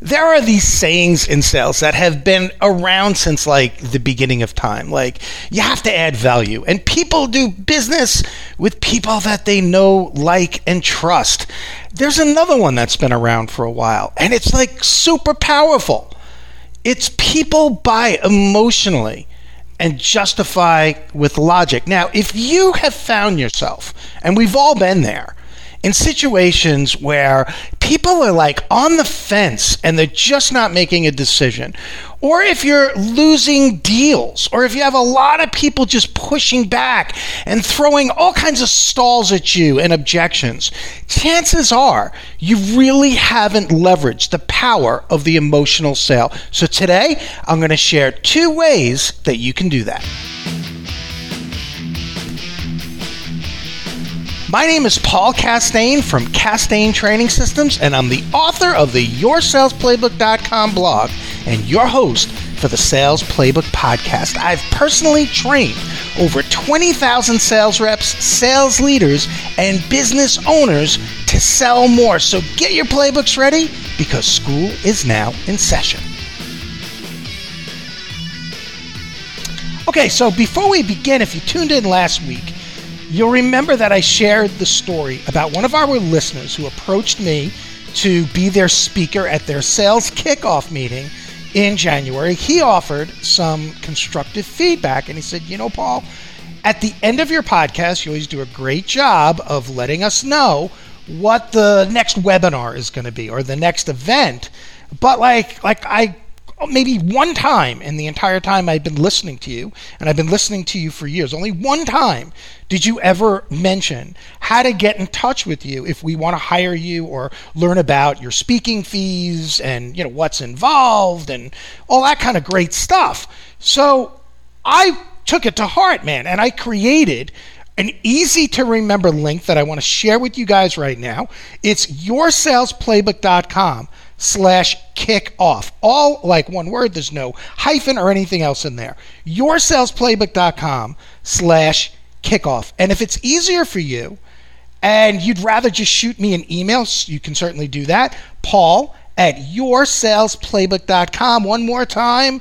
There are these sayings in sales that have been around since like the beginning of time. Like, you have to add value. And people do business with people that they know, like, and trust. There's another one that's been around for a while, and it's like super powerful. It's people buy emotionally and justify with logic. Now, if you have found yourself, and we've all been there, in situations where people are like on the fence and they're just not making a decision, or if you're losing deals, or if you have a lot of people just pushing back and throwing all kinds of stalls at you and objections, chances are you really haven't leveraged the power of the emotional sale. So today, I'm going to share 2 ways that you can do that. My name is Paul Castaigne from Castaigne Training Systems, and I'm the author of the YourSalesPlaybook.com blog and your host for the Sales Playbook podcast. I've personally trained over 20,000 sales reps, sales leaders, and business owners to sell more. So get your playbooks ready, because school is now in session. Okay, so before we begin, if you tuned in last week, you'll remember that I shared the story about one of our listeners who approached me to be their speaker at their sales kickoff meeting in January. He offered some constructive feedback, and he said, you know, Paul, at the end of your podcast, you always do a great job of letting us know what the next webinar is going to be or the next event. But maybe one time in the entire time I've been listening to you, and I've been listening to you for years, only one time did you ever mention how to get in touch with you if we want to hire you or learn about your speaking fees and, you know, what's involved and all that kind of great stuff. So I took it to heart, man, and I created an easy to remember link that I want to share with you guys right now. It's yoursalesplaybook.com/kickoff. All like one word. There's no hyphen or anything else in there. yoursalesplaybook.com/kickoff. And if it's easier for you and you'd rather just shoot me an email, you can certainly do that. Paul@yoursalesplaybook.com. One more time,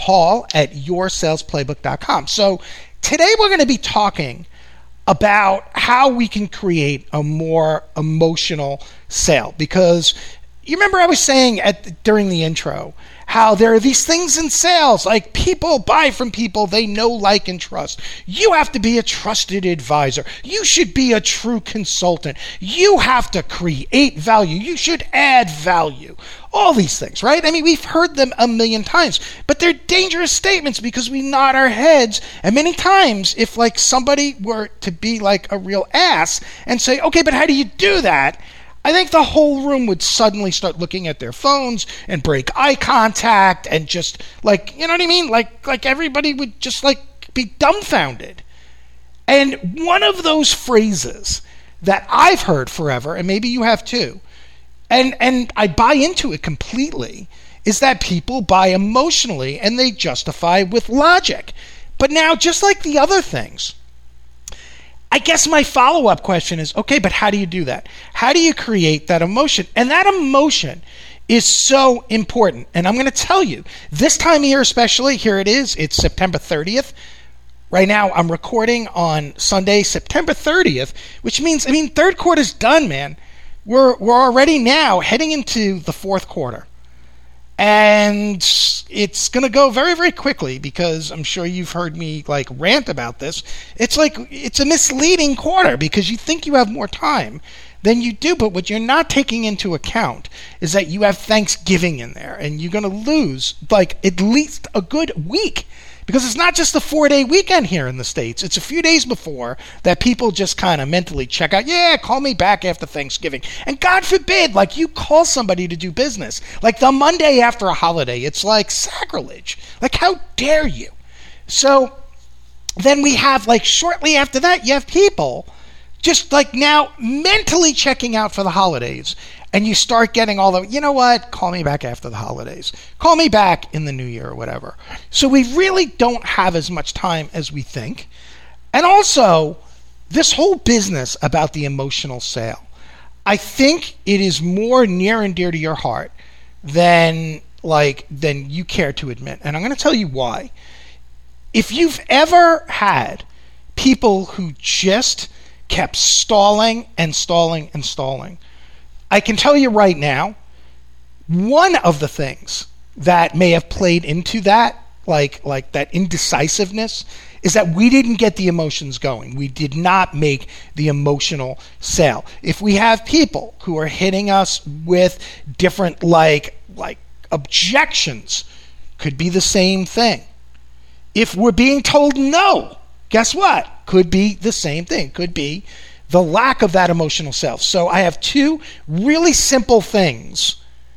Paul@yoursalesplaybook.com. So today we're going to be talking about how we can create a more emotional sale, because you remember I was saying during the intro how there are these things in sales, like people buy from people they know, like, and trust. You have to be a trusted advisor. You should be a true consultant. You have to create value. You should add value. All these things, right? I mean, we've heard them a million times, but they're dangerous statements because we nod our heads. And many times, if like somebody were to be like a real ass and say, okay, but how do you do that? I think the whole room would suddenly start looking at their phones and break eye contact and just like, you know what I mean? Like everybody would just like be dumbfounded. And one of those phrases that I've heard forever, and maybe you have too, and I buy into it completely, is that people buy emotionally and they justify with logic. But now, just like the other things, I guess my follow-up question is, okay, but how do you do that? How do you create that emotion? And that emotion is so important. And I'm going to tell you, this time of year especially, here it is, it's September 30th. Right now, I'm recording on Sunday, September 30th, which means, third quarter's done, man. We're already now heading into the fourth quarter. And it's going to go very, very quickly, because I'm sure you've heard me like rant about this. It's like it's a misleading quarter because you think you have more time than you do. But what you're not taking into account is that you have Thanksgiving in there, and you're going to lose like at least a good week. Because it's not just a 4-day weekend here in the States. It's a few days before that people just kind of mentally check out, yeah, call me back after Thanksgiving. And God forbid, like you call somebody to do business. Like the Monday after a holiday, it's like sacrilege. Like how dare you? So then we have like shortly after that, you have people just like now mentally checking out for the holidays. And you start getting all the, you know what, call me back after the holidays. Call me back in the new year or whatever. So we really don't have as much time as we think. And also, this whole business about the emotional sale, I think it is more near and dear to your heart than you care to admit. And I'm going to tell you why. If you've ever had people who just kept stalling and stalling and stalling, I can tell you right now, one of the things that may have played into that, like that indecisiveness, is that we didn't get the emotions going. We did not make the emotional sale. If we have people who are hitting us with different like objections, could be the same thing. If we're being told no, guess what? Could be the same thing. Could be the lack of that emotional self. So I have two really simple things.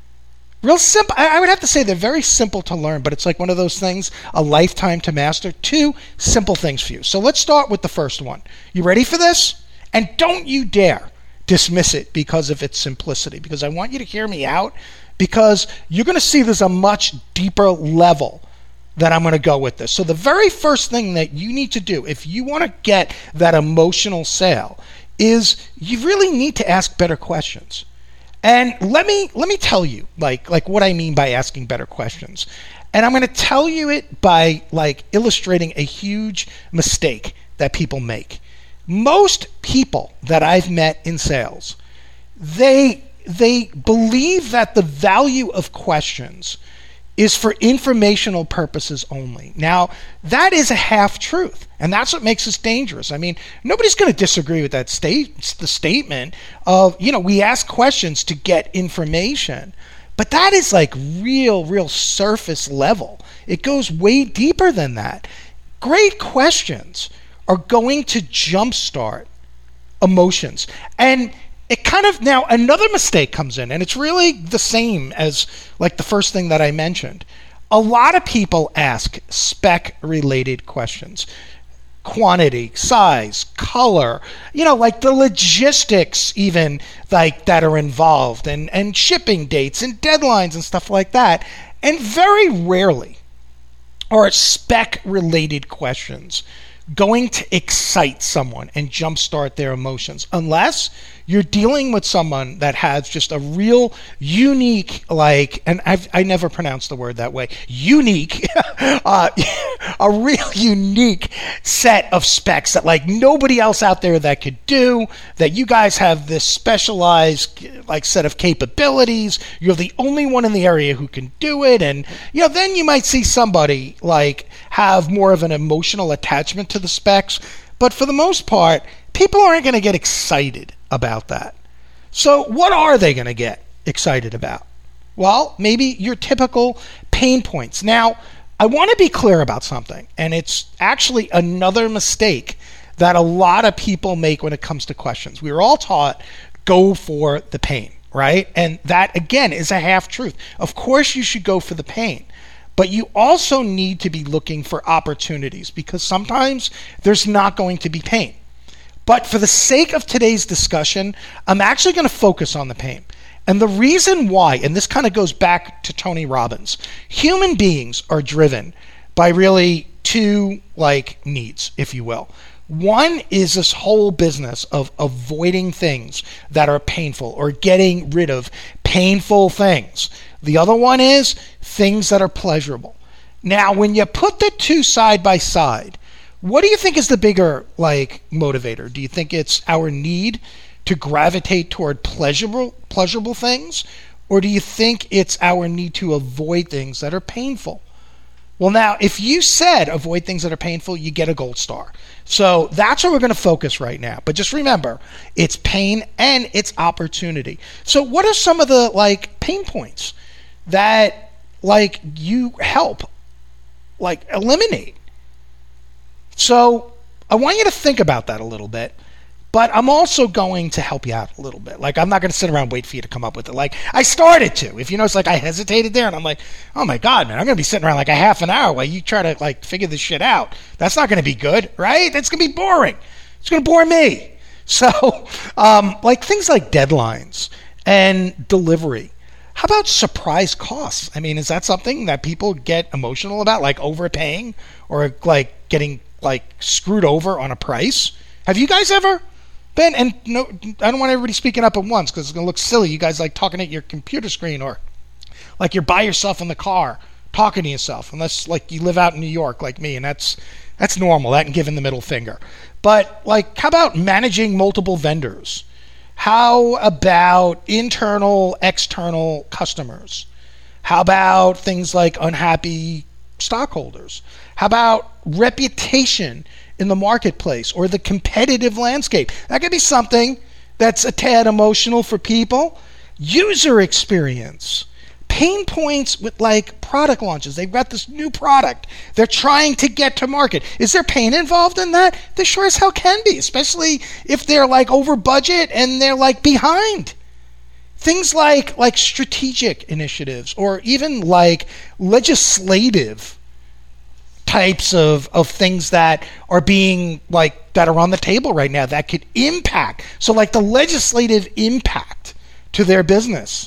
Real simple. I would have to say they're very simple to learn, but it's like one of those things, a lifetime to master. Two simple things for you. So let's start with the first one. You ready for this? And don't you dare dismiss it because of its simplicity, because I want you to hear me out, because you're going to see there's a much deeper level that I'm going to go with this. So the very first thing that you need to do if you want to get that emotional sale is you really need to ask better questions. And let me tell you like what I mean by asking better questions. And I'm going to tell you it by illustrating a huge mistake that people make. Most people that I've met in sales, they believe that the value of questions is for informational purposes only. Now, that is a half-truth, and that's what makes us dangerous. I mean, nobody's going to disagree with that the statement of, we ask questions to get information, but that is like real surface level. It goes way deeper than that. Great questions are going to jumpstart emotions. And it kind of, now another mistake comes in, and it's really the same as like the first thing that I mentioned. A lot of people ask spec related questions. Quantity, size, color, like the logistics even like that are involved, and shipping dates and deadlines and stuff like that. And very rarely are spec related questions going to excite someone and jumpstart their emotions, unless you're dealing with someone that has just a real unique, and I never pronounce the word that way, unique, a real unique set of specs that nobody else out there that could do, that you guys have this specialized set of capabilities. You're the only one in the area who can do it. And, then you might see somebody have more of an emotional attachment to the specs. But for the most part, people aren't going to get excited about that. So what are they going to get excited about? Well, maybe your typical pain points. Now, I want to be clear about something, and it's actually another mistake that a lot of people make when it comes to questions. We were all taught, go for the pain, right? And that, again, is a half-truth. Of course you should go for the pain, but you also need to be looking for opportunities, because sometimes there's not going to be pain. But for the sake of today's discussion, I'm actually going to focus on the pain. And the reason why, and this kind of goes back to Tony Robbins, human beings are driven by really two needs, if you will. One is this whole business of avoiding things that are painful or getting rid of painful things. The other one is things that are pleasurable. Now, when you put the two side by side, what do you think is the bigger motivator? Do you think it's our need to gravitate toward pleasurable things, or do you think it's our need to avoid things that are painful? Well, now, if you said avoid things that are painful, you get a gold star. So that's where we're going to focus right now. But just remember, it's pain and it's opportunity. So what are some of the pain points that you help eliminate? So I want you to think about that a little bit, but I'm also going to help you out a little bit. I'm not going to sit around and wait for you to come up with it. I started to. If you notice, I hesitated there, and I'm like, oh my God, man, I'm going to be sitting around a half an hour while you try to figure this shit out. That's not going to be good, right? That's going to be boring. It's going to bore me. So, things like deadlines and delivery. How about surprise costs? I mean, is that something that people get emotional about, overpaying or getting screwed over on a price? Have you guys ever been? And no, I don't want everybody speaking up at once because it's going to look silly. You guys talking at your computer screen or Like you're by yourself in the car talking to yourself, unless like you live out in New York like me, and that's normal, that and giving the middle finger. But like, how about managing multiple vendors? How about internal, external customers? How about things like unhappy stockholders? How about reputation in the marketplace or the competitive landscape? That could be something that's a tad emotional for people. User experience. Pain points with like product launches. They've got this new product they're trying to get to market. Is there pain involved in that? There sure as hell can be, especially if they're like over budget and they're like behind. Things like strategic initiatives or even like legislative types of things that are being like that are on the table right now that could impact. So like the legislative impact to their business.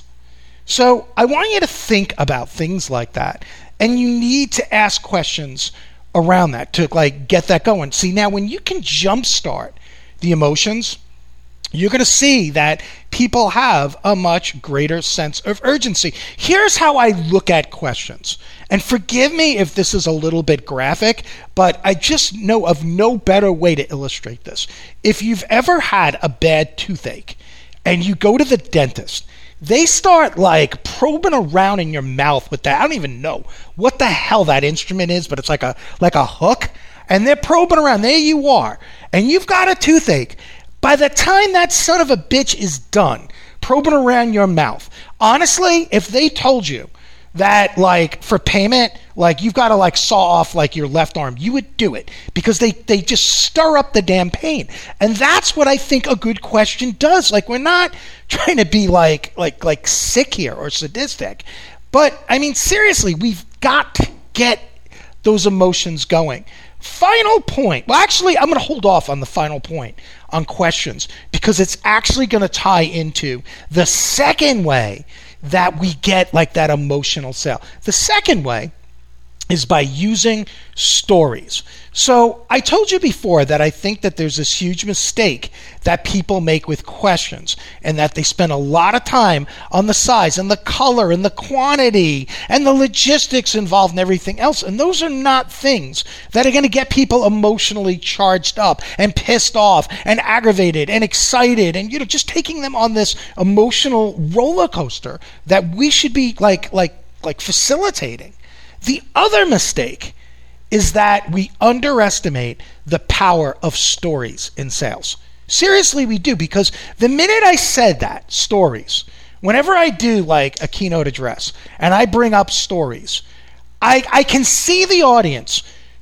So I want you to think about things like that, and you need to ask questions around that to like get that going. See, now when you can jumpstart the emotions, you're going to see that people have a much greater sense of urgency. Here's how I look at questions. And forgive me if this is a little bit graphic, but I just know of no better way to illustrate this. If you've ever had a bad toothache and you go to the dentist, they start like probing around in your mouth with that. I don't even know what the hell that instrument is, but it's like a hook. And they're probing around. There you are. And you've got a toothache. By the time that son of a bitch is done probing around your mouth, honestly, if they told you that like for payment, like you've got to like saw off like your left arm, you would do it because they just stir up the damn pain. And that's what I think a good question does. Like, we're not trying to be like sick here or sadistic, but I mean, seriously, we've got to get those emotions going. Final point. Well, actually, I'm going to hold off on the final point on questions because it's actually going to tie into the second way that we get like that emotional sale. The second way is by using stories. So I told you before that I think that there's this huge mistake that people make with questions, and that they spend a lot of time on the size and the color and the quantity and the logistics involved and everything else. And those are not things that are going to get people emotionally charged up and pissed off and aggravated and excited and, you know, just taking them on this emotional roller coaster that we should be like facilitating. The other mistake is that we underestimate the power of stories in sales. Seriously, we do, because the minute I said that, stories, whenever I do like a keynote address and I bring up stories, I can see the audience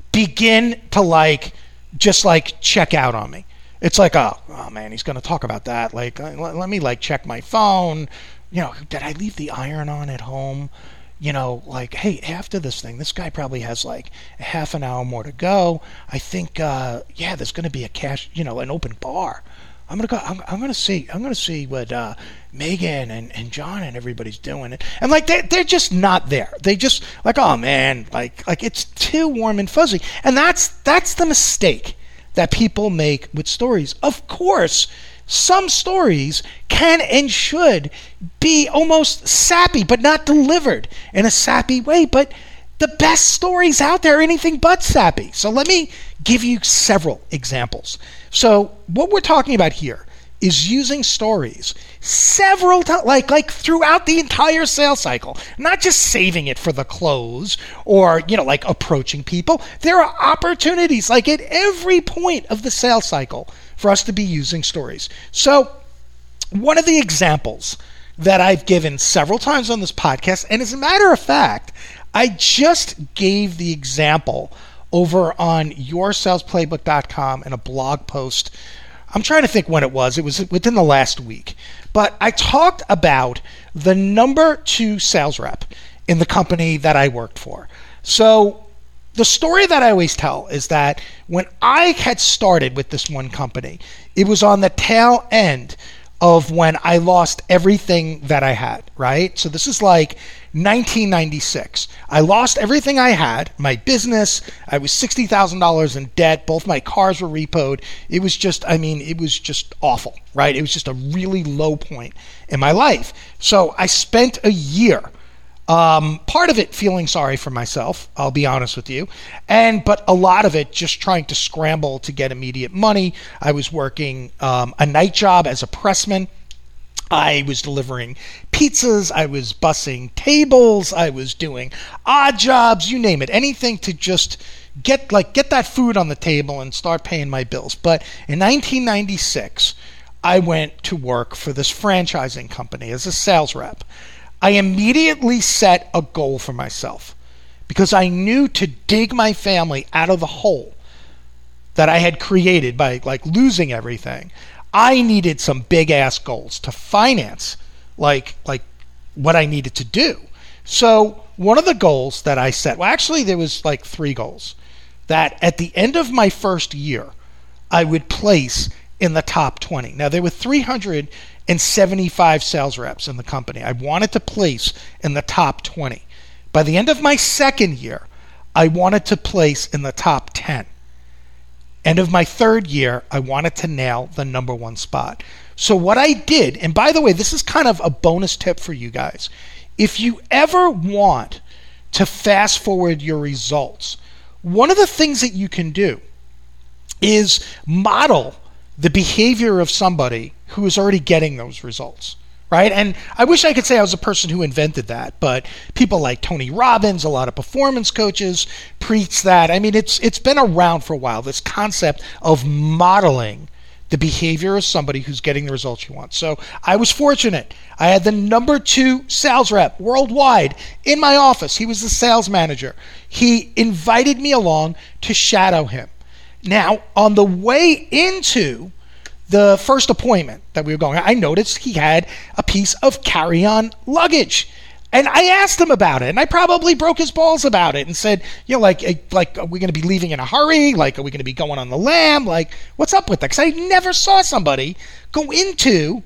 begin to like just like check out on me. It's like, oh man, he's going to talk about that. Like, let me like check my phone. You know, did I leave the iron on at home? You know, like, hey, after this thing, this guy probably has like a half an hour more to go. I think, there's going to be an open bar. I'm going to go. I'm going to see what Megan and John and everybody's doing. And like, they're just not there. They just like, oh man, like it's too warm and fuzzy. And that's the mistake that people make with stories. Of course, some stories can and should be almost sappy, but not delivered in a sappy way. But the best stories out there are anything but sappy. So let me give you several examples. So what we're talking about here is using stories several times, like throughout the entire sales cycle, not just saving it for the close or, like approaching people. There are opportunities like at every point of the sales cycle for us to be using stories. So one of the examples that I've given several times on this podcast, and as a matter of fact, I just gave the example over on yoursalesplaybook.com in a blog post. I'm trying to think when it was. It was within the last week. But I talked about the number 2 sales rep in the company that I worked for. So the story that I always tell is that when I had started with this one company, it was on the tail end of when I lost everything that I had, right? So this is like 1996. I lost everything I had, my business. I was $60,000 in debt. Both my cars were repoed. It was just awful, right? It was just a really low point in my life. So I spent a year Part of it feeling sorry for myself, I'll be honest with you, but a lot of it just trying to scramble to get immediate money. I was working a night job as a pressman. I was delivering pizzas, I was bussing tables, I was doing odd jobs, you name it, anything to just get that food on the table and start paying my bills. But in 1996, I went to work for this franchising company as a sales rep. I immediately set a goal for myself because I knew to dig my family out of the hole that I had created by losing everything. I needed some big ass goals to finance like what I needed to do. So one of the goals that I set, well, actually there was 3 goals, that at the end of my first year, I would place in the top 20. Now there were 375 sales reps in the company. I wanted to place in the top 20. By the end of my second year, I wanted to place in the top 10. End of my third year, I wanted to nail the number 1 spot. So what I did, and by the way, this is kind of a bonus tip for you guys. If you ever want to fast forward your results, one of the things that you can do is model the behavior of somebody who is already getting those results. Right? And I wish I could say I was the person who invented that, but people like Tony Robbins, a lot of performance coaches preach that. I mean, it's been around for a while, this concept of modeling the behavior of somebody who's getting the results you want. So I was fortunate. I had the number 2 sales rep worldwide in my office. He was the sales manager. He invited me along to shadow him. Now, on the way into the first appointment that we were going, I noticed he had a piece of carry-on luggage. And I asked him about it, and I probably broke his balls about it and said, are we going to be leaving in a hurry? Are we going to be going on the lam? What's up with that? Because I never saw somebody go into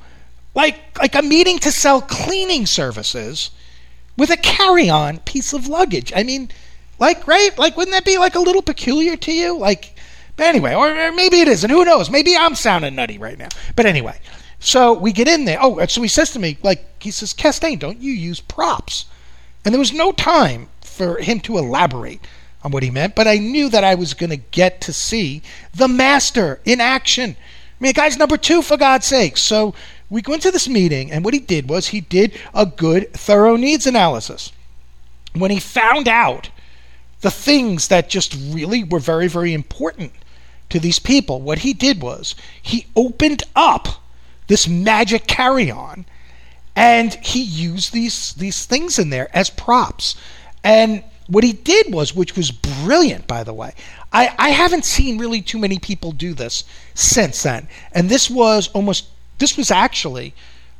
a meeting to sell cleaning services with a carry-on piece of luggage. I mean, right? Wouldn't that be a little peculiar to you? But anyway, or maybe it isn't. Who knows? Maybe I'm sounding nutty right now. But anyway, so we get in there. Oh, so he says to me, he says, Castaigne, don't you use props? And there was no time for him to elaborate on what he meant, but I knew that I was going to get to see the master in action. I mean, the guy's number 2, for God's sake. So we go into this meeting, and what he did was he did a good, thorough needs analysis. When he found out the things that just really were very, very important to these people, what he did was he opened up this magic carry-on and he used these things in there as props. And what he did was, which was brilliant, by the way, I haven't seen really too many people do this since then. And this was actually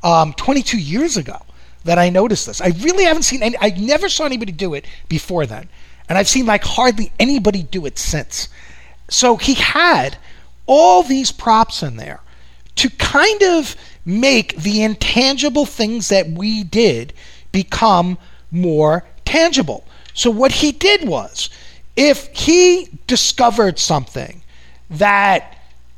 22 years ago that I noticed this. I really haven't seen I never saw anybody do it before then. And I've seen hardly anybody do it since. So he had all these props in there to kind of make the intangible things that we did become more tangible. So what he did was, if he discovered something that,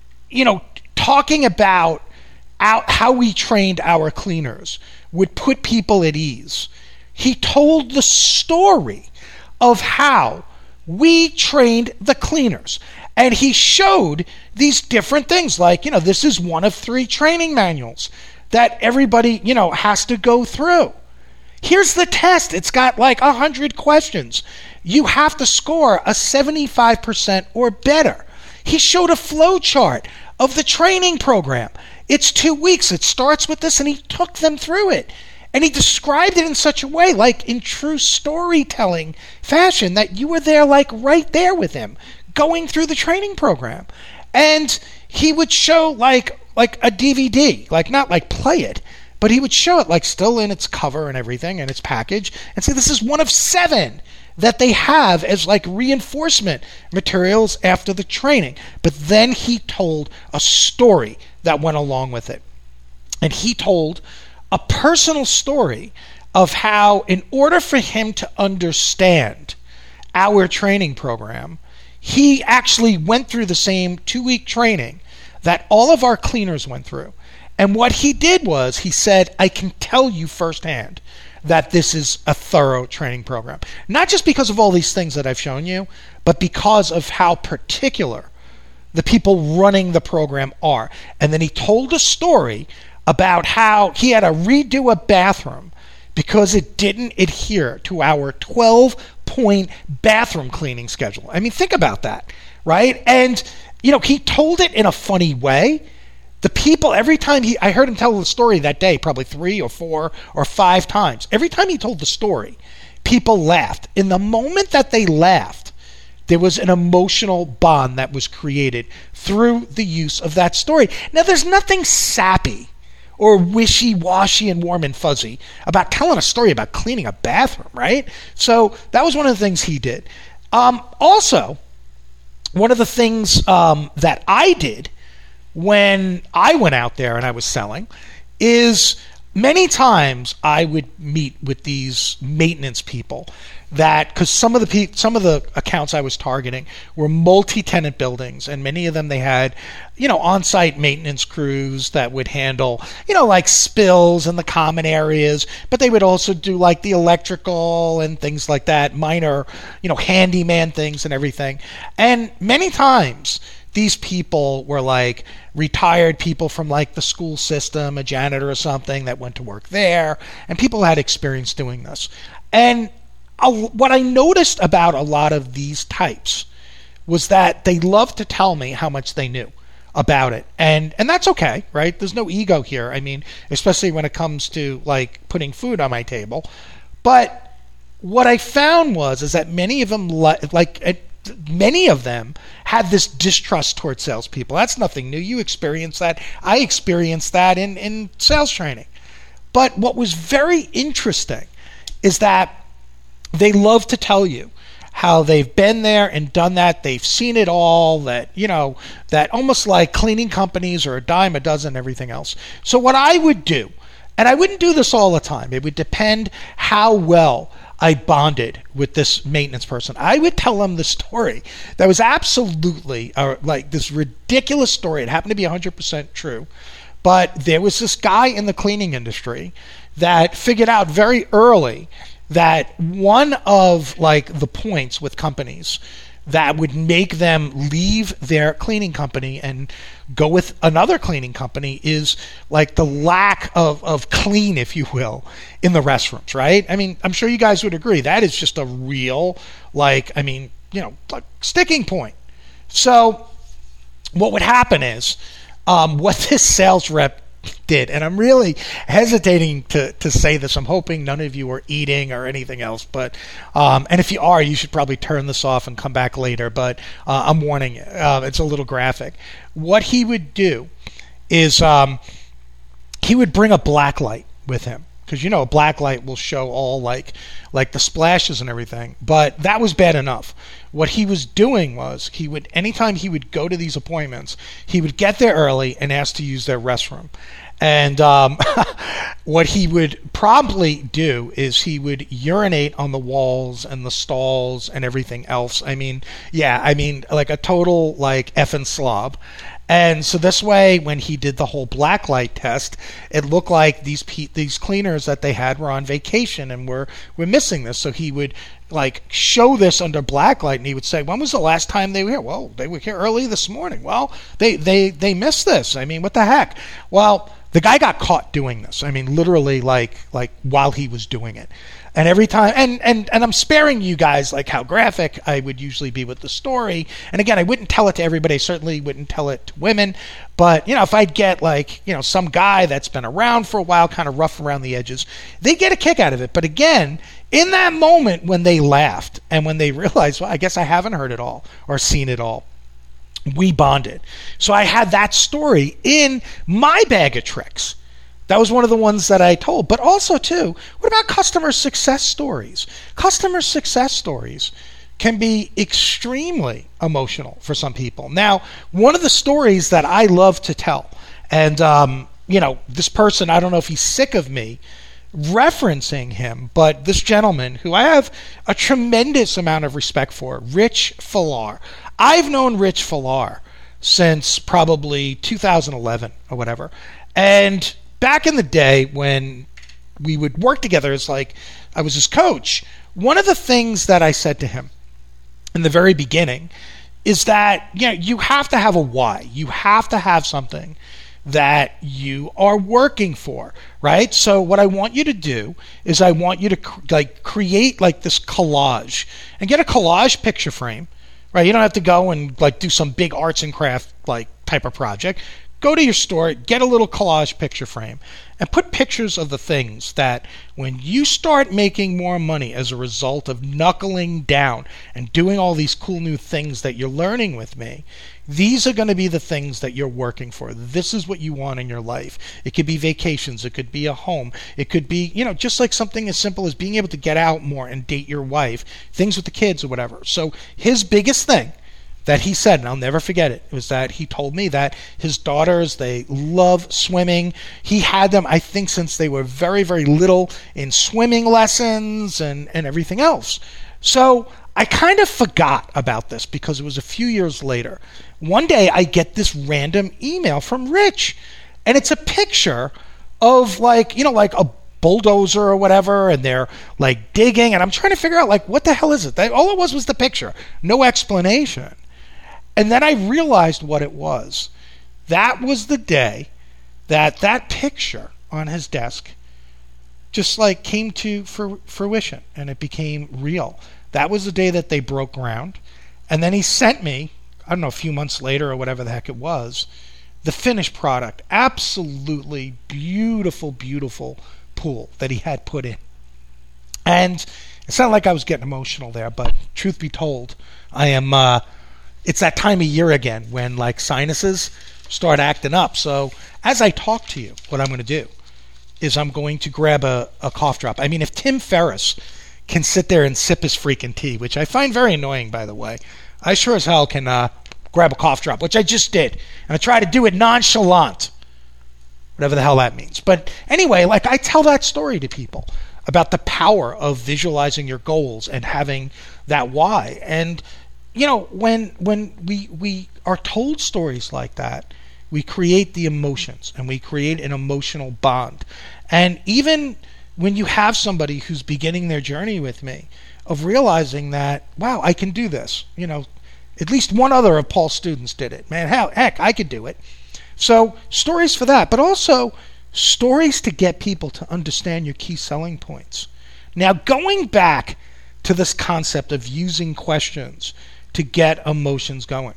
talking about how we trained our cleaners would put people at ease, he told the story of how we trained the cleaners. And he showed these different things this is one of 3 training manuals that everybody, has to go through. Here's the test. It's got 100 questions. You have to score a 75% or better. He showed a flow chart of the training program. It's 2 weeks. It starts with this, and he took them through it. And he described it in such a way, in true storytelling fashion, that you were there, right there with him, going through the training program. And he would show, a DVD, not play it, but he would show it, still in its cover and everything, and its package, and say, this is one of 7 that they have as, reinforcement materials after the training. But then he told a story that went along with it. And he told a personal story of how, in order for him to understand our training program, he actually went through the same 2-week training that all of our cleaners went through. And what he did was, he said, I can tell you firsthand that this is a thorough training program. Not just because of all these things that I've shown you, but because of how particular the people running the program are. And then he told a story about how he had to redo a bathroom because it didn't adhere to our 12-point bathroom cleaning schedule. I mean, think about that, right? And, he told it in a funny way. The people, every time I heard him tell the story that day, probably 3 or 4 or 5 times. Every time he told the story, people laughed. In the moment that they laughed, there was an emotional bond that was created through the use of that story. Now, there's nothing sappy or wishy-washy and warm and fuzzy about telling a story about cleaning a bathroom, right? So that was one of the things he did. Also, one of the things that I did when I went out there and I was selling is many times I would meet with these maintenance people because some of the accounts I was targeting were multi-tenant buildings, and many of them they had on-site maintenance crews that would handle like spills in the common areas, but they would also do like the electrical and things like that, minor handyman things and everything. And many times these people were like retired people from like the school system, a janitor or something that went to work there, and people had experience doing this. And what I noticed about a lot of these types was that they loved to tell me how much they knew about it. And that's okay, right? There's no ego here. I mean, especially when it comes to like putting food on my table. But what I found is that many of them had this distrust towards salespeople. That's nothing new. You experience that. I experienced that in sales training. But what was very interesting is that they love to tell you how they've been there and done that. They've seen it all, that almost like cleaning companies are a dime a dozen, everything else. So what I would do, and I wouldn't do this all the time, it would depend how well I bonded with this maintenance person. I would tell them the story that was absolutely like this ridiculous story. It happened to be 100% true. But there was this guy in the cleaning industry that figured out very early that one of like the points with companies that would make them leave their cleaning company and go with another cleaning company is like the lack of clean, if you will, in the restrooms, right? I mean, I'm sure you guys would agree. That is just a real, like sticking point. So what would happen is what this sales rep did, and I'm really hesitating to say this. I'm hoping none of you are eating or anything else, but and if you are, you should probably turn this off and come back later, but I'm warning you, it's a little graphic. What he would do is he would bring a black light with him, because a black light will show all like the splashes and everything, but that was bad enough. What he was doing was anytime he would go to these appointments, he would get there early and ask to use their restroom. And what he would probably do is he would urinate on the walls and the stalls and everything else. I mean, like a total like effing slob. And so this way, when he did the whole black light test, it looked like these cleaners that they had were on vacation and were missing this. So he would like show this under black light, and he would say, "When was the last time they were here?" "Well, they were here early this morning." "Well, they missed this. I mean, what the heck?" Well, the guy got caught doing this. I mean, literally like while he was doing it. And every time, and I'm sparing you guys like how graphic I would usually be with the story. And again, I wouldn't tell it to everybody. I certainly wouldn't tell it to women. But, if I'd get like, some guy that's been around for a while, kind of rough around the edges, they get a kick out of it. But again, in that moment when they laughed and when they realized, well, I guess I haven't heard it all or seen it all, we bonded. So I had that story in my bag of tricks. That was one of the ones that I told. But also, too, what about customer success stories? Customer success stories can be extremely emotional for some people. Now, one of the stories that I love to tell, and, this person, I don't know if he's sick of me referencing him, but this gentleman who I have a tremendous amount of respect for, Rich Falar. I've known Rich Falar since probably 2011 or whatever. And back in the day when we would work together as like I was his coach. One of the things that I said to him in the very beginning is that you have to have a why. You have to have something that you are working for, right? So what I want you to do is I want you to create like this collage and get a collage picture frame, right? You don't have to go and like do some big arts and craft like type of project. Go to your store, get a little collage picture frame, and put pictures of the things that when you start making more money as a result of knuckling down and doing all these cool new things that you're learning with me, these are going to be the things that you're working for. This is what you want in your life. It could be vacations. It could be a home. It could be, just like something as simple as being able to get out more and date your wife, things with the kids or whatever. So his biggest thing that he said, and I'll never forget it, was that he told me that his daughters, they love swimming. He had them, I think, since they were very, very little in swimming lessons and everything else. So I kind of forgot about this because it was a few years later. One day I get this random email from Rich, and it's a picture of like a bulldozer or whatever, and they're like digging, and I'm trying to figure out like what the hell is it? All it was the picture, no explanation. And then I realized what it was. That was the day that picture on his desk just like came to fruition and it became real. That was the day that they broke ground. And then he sent me, I don't know, a few months later or whatever the heck it was, the finished product. Absolutely beautiful, beautiful pool that he had put in. And it sounded like I was getting emotional there, but truth be told, I am... it's that time of year again when like sinuses start acting up. So as I talk to you, what I'm going to do is I'm going to grab a cough drop. I mean, if Tim Ferriss can sit there and sip his freaking tea, which I find very annoying, by the way, I sure as hell can grab a cough drop, which I just did. And I try to do it nonchalant, whatever the hell that means. But anyway, like I tell that story to people about the power of visualizing your goals and having that why. And when we are told stories like that, we create the emotions and we create an emotional bond. And even when you have somebody who's beginning their journey with me, of realizing that, wow, I can do this. At least one other of Paul's students did it. Man, heck, I could do it. So stories for that, but also stories to get people to understand your key selling points. Now, going back to this concept of using questions to get emotions going.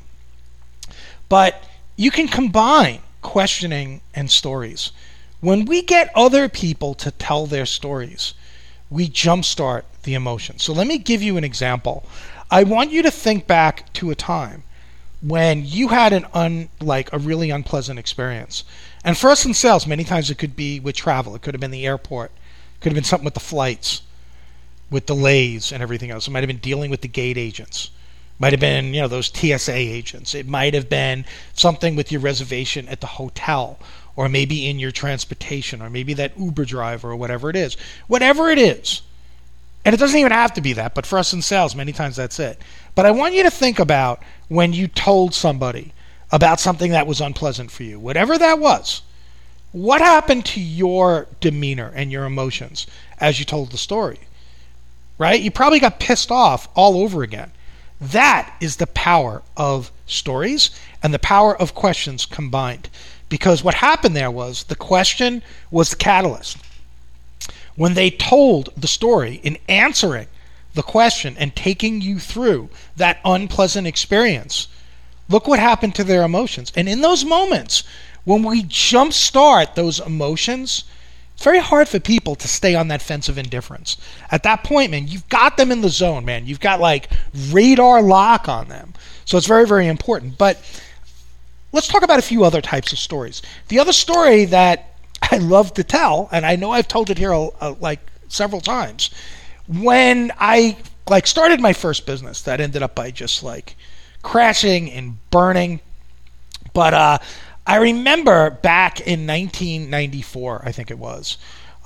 But you can combine questioning and stories. When we get other people to tell their stories, we jumpstart the emotion. So let me give you an example. I want you to think back to a time when you had a really unpleasant experience. And for us in sales, many times it could be with travel. It could have been the airport. It could have been something with the flights, with delays and everything else. It might have been dealing with the gate agents. Might have been, those TSA agents. It might have been something with your reservation at the hotel, or maybe in your transportation, or maybe that Uber driver or whatever it is. Whatever it is. And it doesn't even have to be that, but for us in sales, many times that's it. But I want you to think about when you told somebody about something that was unpleasant for you, whatever that was. What happened to your demeanor and your emotions as you told the story? Right? You probably got pissed off all over again. That is the power of stories and the power of questions combined. Because what happened there was the question was the catalyst. When they told the story in answering the question and taking you through that unpleasant experience, look what happened to their emotions. And in those moments, when we jumpstart those emotions, it's very hard for people to stay on that fence of indifference. At that point, man, you've got them in the zone, man. You've got like radar lock on them. So it's very, very important. But let's talk about a few other types of stories. The other story that I love to tell, and I know I've told it here like several times, when I started my first business that ended up by just like crashing and burning. But I remember back in 1994, I think it was,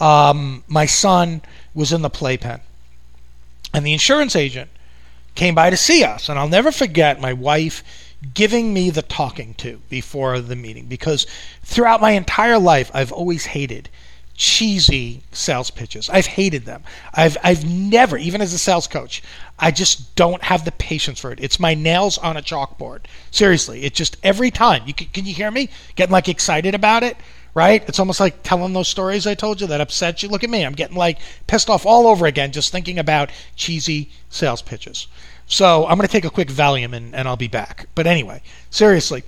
my son was in the playpen, and the insurance agent came by to see us. And I'll never forget my wife giving me the talking to before the meeting, because throughout my entire life, I've always hated cheesy sales pitches. I've hated them. I've never, even as a sales coach, I just don't have the patience for it. It's my nails on a chalkboard. Seriously, it just every time. Can you hear me getting like excited about it? Right? It's almost like telling those stories I told you that upset you. Look at me. I'm getting like pissed off all over again just thinking about cheesy sales pitches. So I'm going to take a quick Valium and I'll be back. But anyway, seriously,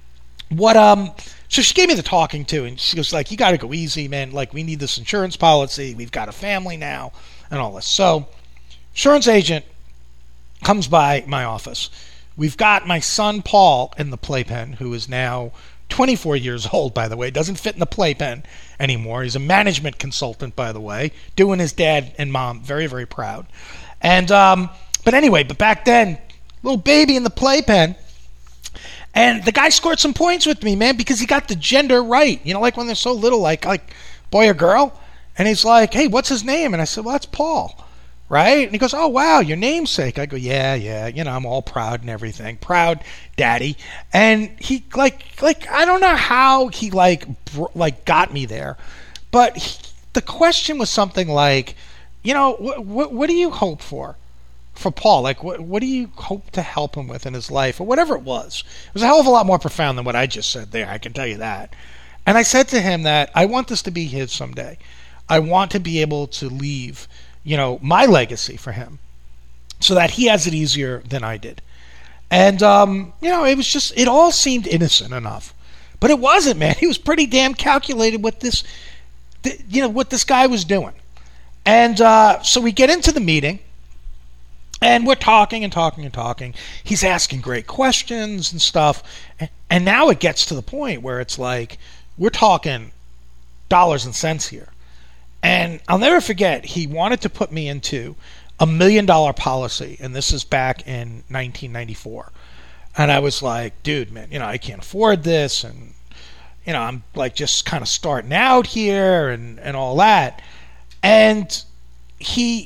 so she gave me the talking to, and she goes like, you got to go easy, man. Like, we need this insurance policy. We've got a family now and all this. So insurance agent comes by my office. We've got my son, Paul, in the playpen, who is now 24 years old, by the way. Doesn't fit in the playpen anymore. He's a management consultant, by the way, doing his dad and mom very, very proud. And, but back then, little baby in the playpen. And the guy scored some points with me, man, because he got the gender right. You know, like when they're so little, like boy or girl. And he's like, hey, what's his name? And I said, well, that's Paul, right? And he goes, oh, wow, your namesake. I go, yeah, you know, I'm all proud and everything. Proud daddy. And he, I don't know how he, got me there. But the question was something like, you know, what do you hope for Paul? Like, what do you hope to help him with in his life, or whatever it was? It was a hell of a lot more profound than what I just said there, I can tell you that. And I said to him that I want this to be his someday. I want to be able to leave, you know, my legacy for him so that he has it easier than I did. And, you know, it was just, it all seemed innocent enough. But it wasn't, man. He was pretty damn calculated what this guy was doing. And so we get into the meeting. And we're talking and talking and talking. He's asking great questions and stuff. And now it gets to the point where it's like, we're talking dollars and cents here. And I'll never forget, he wanted to put me into $1 million policy. And this is back in 1994. And I was like, dude, man, you know, I can't afford this. And, you know, I'm like just kind of starting out here and all that. And he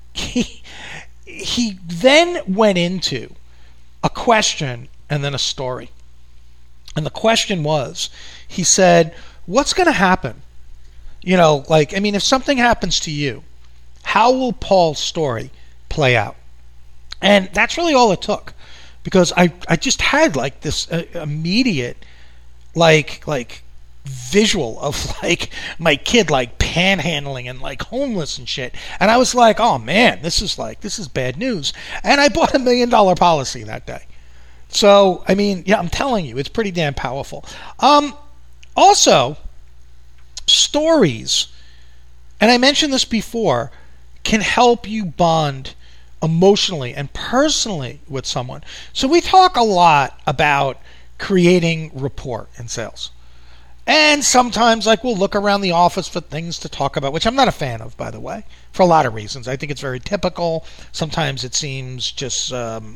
then went into a question and then a story. And the question was, he said, what's going to happen? You know, like, I mean, if something happens to you, how will Paul's story play out? And that's really all it took, because I just had like this immediate, like visual of like my kid like panhandling and like homeless and shit, and I was like, oh man, this is bad news. And I bought $1 million policy that day. So I mean, yeah, I'm telling you, it's pretty damn powerful. Also, stories, and I mentioned this before, can help you bond emotionally and personally with someone. So we talk a lot about creating rapport in sales. And sometimes, like, we'll look around the office for things to talk about, which I'm not a fan of, by the way, for a lot of reasons. I think it's very typical. Sometimes it seems just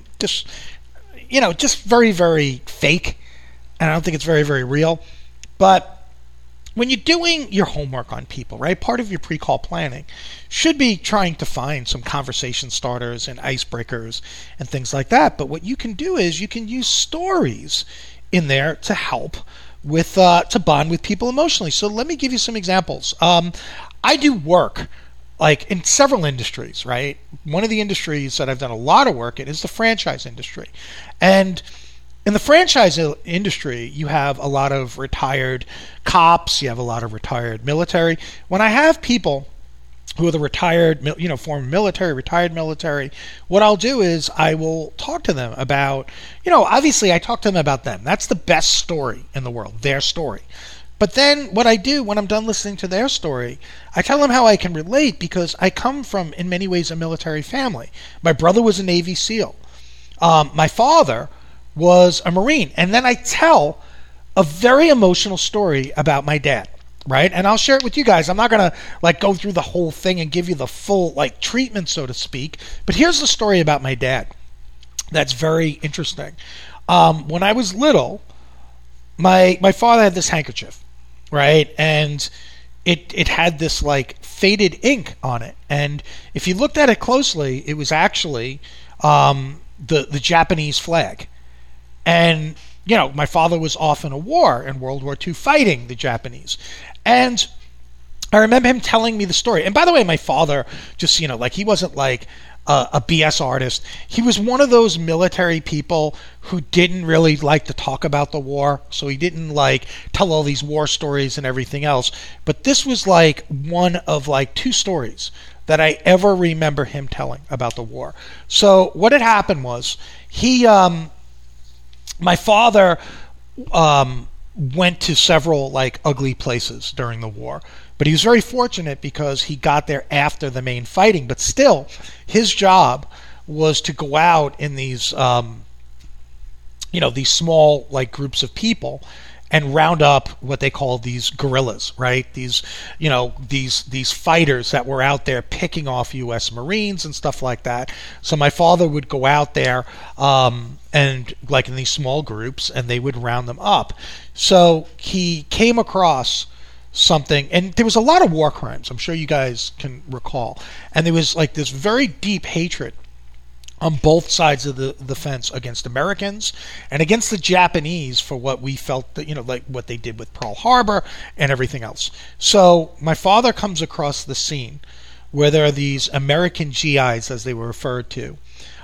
very, very fake. And I don't think it's very, very real. But when you're doing your homework on people, right, part of your pre-call planning should be trying to find some conversation starters and icebreakers and things like that. But what you can do is you can use stories in there to help with to bond with people emotionally. So let me give you some examples. I do work like in several industries, right? One of the industries that I've done a lot of work in is the franchise industry. And in the franchise industry, you have a lot of retired cops, you have a lot of retired military. When I have people who are the retired, former military, retired military, what I'll do is I will talk to them about, obviously I talk to them about them. That's the best story in the world, their story. But then what I do when I'm done listening to their story, I tell them how I can relate, because I come from, in many ways, a military family. My brother was a Navy SEAL. My father was a Marine. And then I tell a very emotional story about my dad. Right? And I'll share it with you guys. I'm not going to go through the whole thing and give you the full treatment, so to speak. But here's the story about my dad that's very interesting. When I was little, my father had this handkerchief, right? And it had this faded ink on it. And if you looked at it closely, it was actually the Japanese flag. And my father was off in a war in World War II fighting the Japanese. And I remember him telling me the story. And by the way, my father just, like he wasn't like a BS artist. He was one of those military people who didn't really like to talk about the war. So he didn't like tell all these war stories and everything else. But this was like one of like 2 stories that I ever remember him telling about the war. So what had happened was my father went to several like ugly places during the war, but he was very fortunate because he got there after the main fighting. But still, his job was to go out in these these small like groups of people and round up what they call these guerrillas, right? These fighters that were out there picking off U.S. Marines and stuff like that. So my father would go out there and like in these small groups, and they would round them up. So he came across something, and there was a lot of war crimes, I'm sure you guys can recall, and there was like this very deep hatred on both sides of the fence against Americans and against the Japanese for what we felt that, like what they did with Pearl Harbor and everything else. So my father comes across the scene where there are these American GIs, as they were referred to,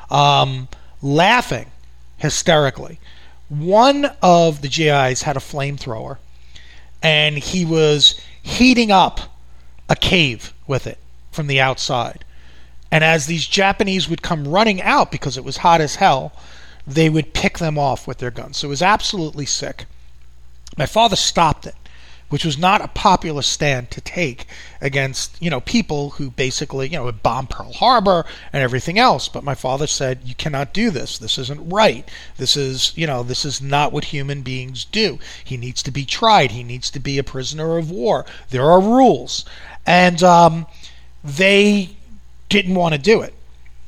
laughing hysterically. One of the GIs had a flamethrower, and he was heating up a cave with it from the outside. And as these Japanese would come running out because it was hot as hell, they would pick them off with their guns. So it was absolutely sick. My father stopped it, which was not a popular stand to take against, people who basically, had bombed Pearl Harbor and everything else. But my father said, you cannot do this. This isn't right. This is not what human beings do. He needs to be tried. He needs to be a prisoner of war. There are rules. And they didn't want to do it.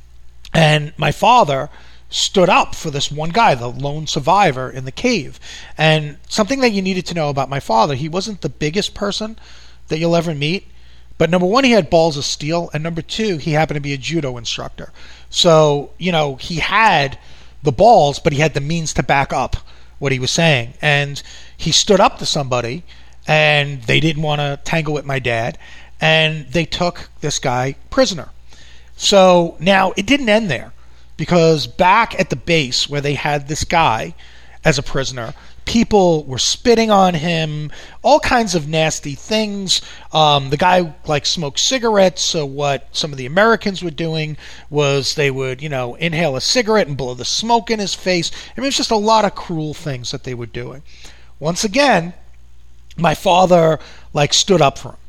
And my father stood up for this one guy, the lone survivor in the cave. And something that you needed to know about my father, he wasn't the biggest person that you'll ever meet, but number one, he had balls of steel, and number two, he happened to be a judo instructor. So, he had the balls, but he had the means to back up what he was saying. And he stood up to somebody, and they didn't want to tangle with my dad, and they took this guy prisoner. So now it didn't end there, because back at the base where they had this guy as a prisoner, people were spitting on him, all kinds of nasty things. The guy smoked cigarettes, so what some of the Americans were doing was they would, inhale a cigarette and blow the smoke in his face. I mean, it was just a lot of cruel things that they were doing. Once again, my father stood up for him.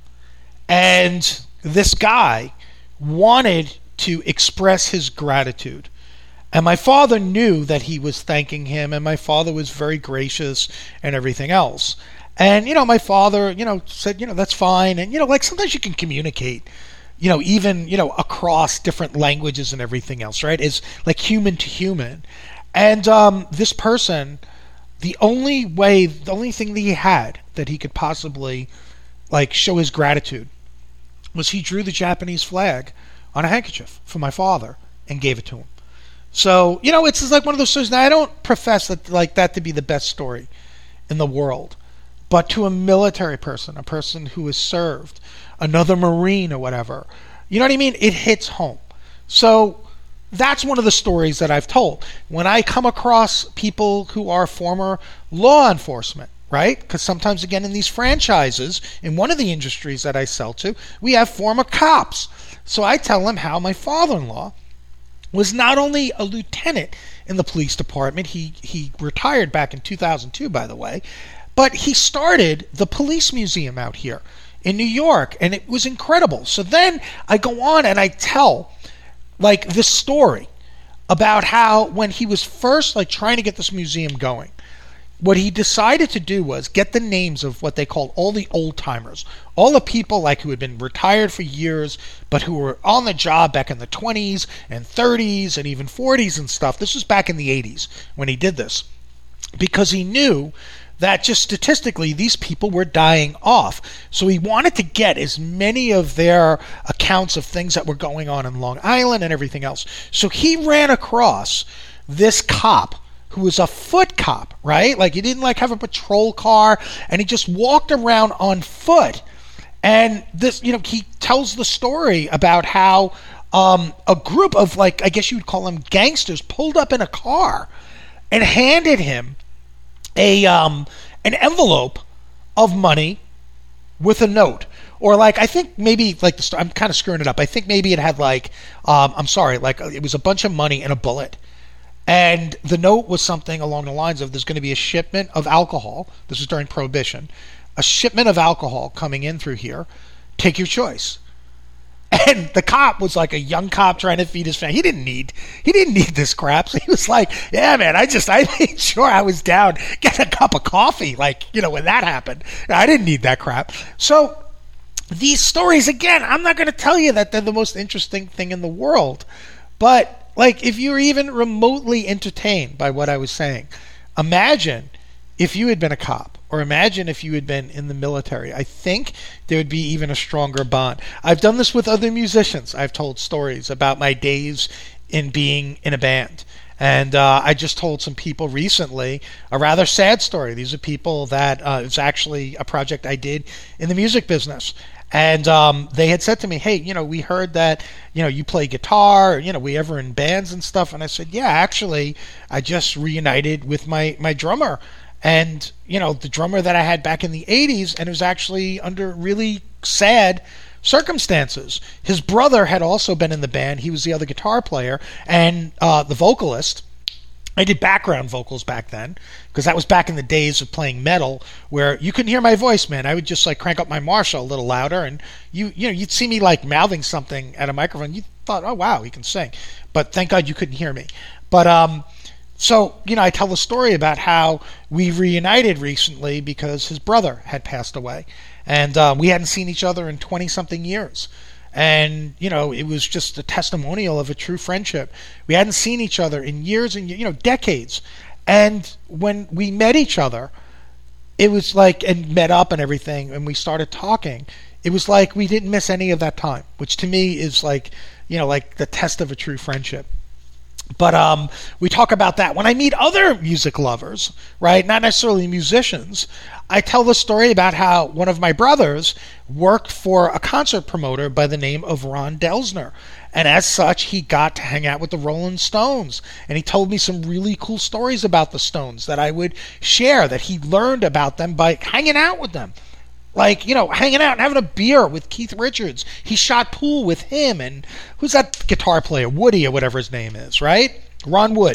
And this guy wanted to express his gratitude. And my father knew that he was thanking him, and my father was very gracious and everything else. And, my father, said, that's fine. And, sometimes you can communicate, even, across different languages and everything else, right? It's like human to human. And this person, the only thing that he had that he could possibly, show his gratitude was he drew the Japanese flag on a handkerchief for my father and gave it to him. So, it's just like one of those stories. Now, I don't profess that to be the best story in the world, but to a military person, a person who has served, another Marine or whatever, you know what I mean? It hits home. So that's one of the stories that I've told. When I come across people who are former law enforcement, right? Because sometimes, again, in these franchises, in one of the industries that I sell to, we have former cops. So I tell them how my father-in-law was not only a lieutenant in the police department, he retired back in 2002, by the way, but he started the police museum out here in New York, and it was incredible. So then I go on and I tell this story about how when he was first trying to get this museum going, what he decided to do was get the names of what they called all the old timers, all the people who had been retired for years, but who were on the job back in the 20s and 30s and even 40s and stuff. This was back in the 80s when he did this, because he knew that just statistically these people were dying off. So he wanted to get as many of their accounts of things that were going on in Long Island and everything else. So he ran across this cop who was a foot cop, right? He didn't have a patrol car, and he just walked around on foot. And this, he tells the story about how a group of, I guess you would call them gangsters, pulled up in a car and handed him an envelope of money with a note. Or I think maybe I'm kind of screwing it up. I think maybe it had it was a bunch of money and a bullet. And the note was something along the lines of, there's going to be a shipment of alcohol. This was during Prohibition. A shipment of alcohol coming in through here. Take your choice. And the cop was like a young cop trying to feed his family. He didn't need this crap. So he was like, yeah, man, I made sure I was down getting a cup of coffee. When that happened, I didn't need that crap. So these stories, again, I'm not going to tell you that they're the most interesting thing in the world. But if you were even remotely entertained by what I was saying, imagine if you had been a cop, or imagine if you had been in the military. I think there would be even a stronger bond. I've done this with other musicians. I've told stories about my days in being in a band. And I just told some people recently a rather sad story. These are people that it's actually a project I did in the music business. And they had said to me, hey, we heard that, you play guitar, we ever in bands and stuff. And I said, yeah, actually, I just reunited with my drummer. And, the drummer that I had back in the 80s, and it was actually under really sad circumstances. His brother had also been in the band. He was the other guitar player and the vocalist. I did background vocals back then, because that was back in the days of playing metal, where you couldn't hear my voice, man. I would just crank up my Marshall a little louder, and you'd see me mouthing something at a microphone. You thought, oh wow, he can sing, but thank God you couldn't hear me. But so I tell the story about how we reunited recently because his brother had passed away, and we hadn't seen each other in 20-something years. And, it was just a testimonial of a true friendship. We hadn't seen each other in years and, decades. And when we met each other, it was and met up and everything, and we started talking, it was like we didn't miss any of that time, which to me is the test of a true friendship. But we talk about that. When I meet other music lovers, right, not necessarily musicians, I tell the story about how one of my brothers worked for a concert promoter by the name of Ron Delsner. And as such, he got to hang out with the Rolling Stones. And he told me some really cool stories about the Stones that I would share, that he learned about them by hanging out with them. Hanging out and having a beer with Keith Richards. He shot pool with him. And who's that guitar player? Woody or whatever his name is, right? Ron Wood.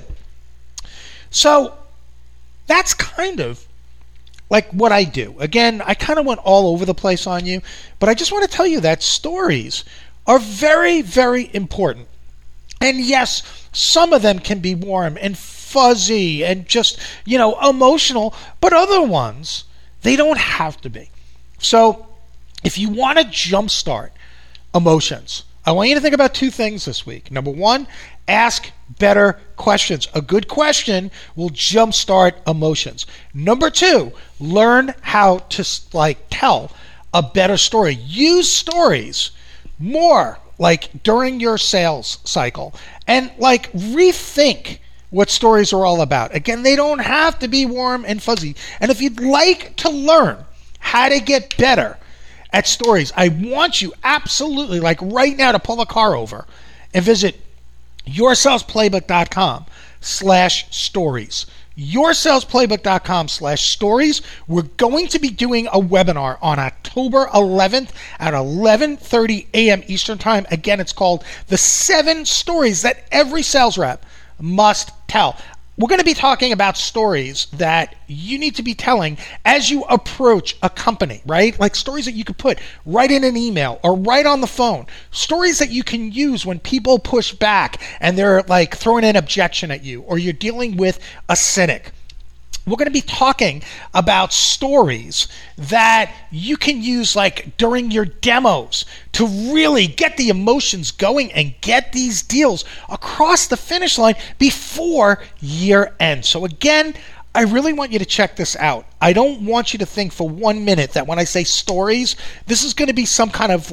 So that's kind of what I do. Again, I kind of went all over the place on you, but I just want to tell you that stories are very, very important. And yes, some of them can be warm and fuzzy and just, emotional, but other ones, they don't have to be. So if you want to jumpstart emotions, I want you to think about two things this week. Number one, ask better questions. A good question will jumpstart emotions. Number two, learn how to tell a better story. Use stories more during your sales cycle, and rethink what stories are all about. Again, they don't have to be warm and fuzzy. And if you'd like to learn how to get better at stories, I want you absolutely right now to pull the car over and visit yoursalesplaybook.com/stories. yoursalesplaybook.com/stories. We're going to be doing a webinar on October 11th at 11:30 a.m. Eastern Time. Again, it's called The 7 Stories That Every Sales Rep Must Tell. We're going to be talking about stories that you need to be telling as you approach a company, right? Stories that you could put right in an email or right on the phone. Stories that you can use when people push back and they're throwing an objection at you, or you're dealing with a cynic. We're going to be talking about stories that you can use during your demos to really get the emotions going and get these deals across the finish line before year end. So again, I really want you to check this out. I don't want you to think for 1 minute that when I say stories, this is going to be some kind of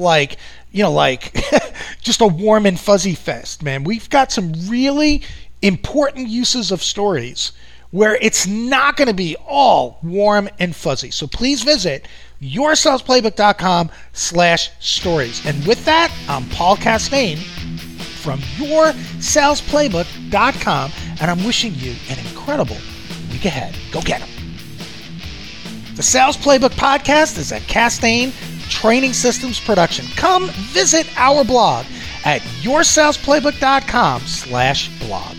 just a warm and fuzzy fest, man. We've got some really important uses of stories where it's not going to be all warm and fuzzy. So please visit yoursalesplaybook.com/stories. And with that, I'm Paul Castaigne from yoursalesplaybook.com, and I'm wishing you an incredible week ahead. Go get them. The Sales Playbook Podcast is a Castaigne Training Systems production. Come visit our blog at yoursalesplaybook.com/blog.